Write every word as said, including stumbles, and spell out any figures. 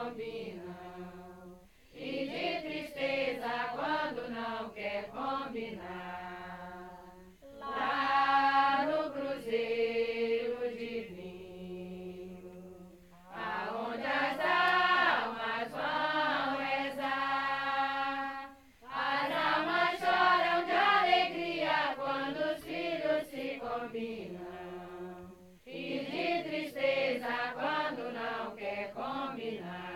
combinam, e de tristeza quando não quer combinar. Lá no cruzeiro divino, aonde as almas vão rezar, as almas choram de alegria quando os filhos se combinam, e de tristeza quando não quer combinar.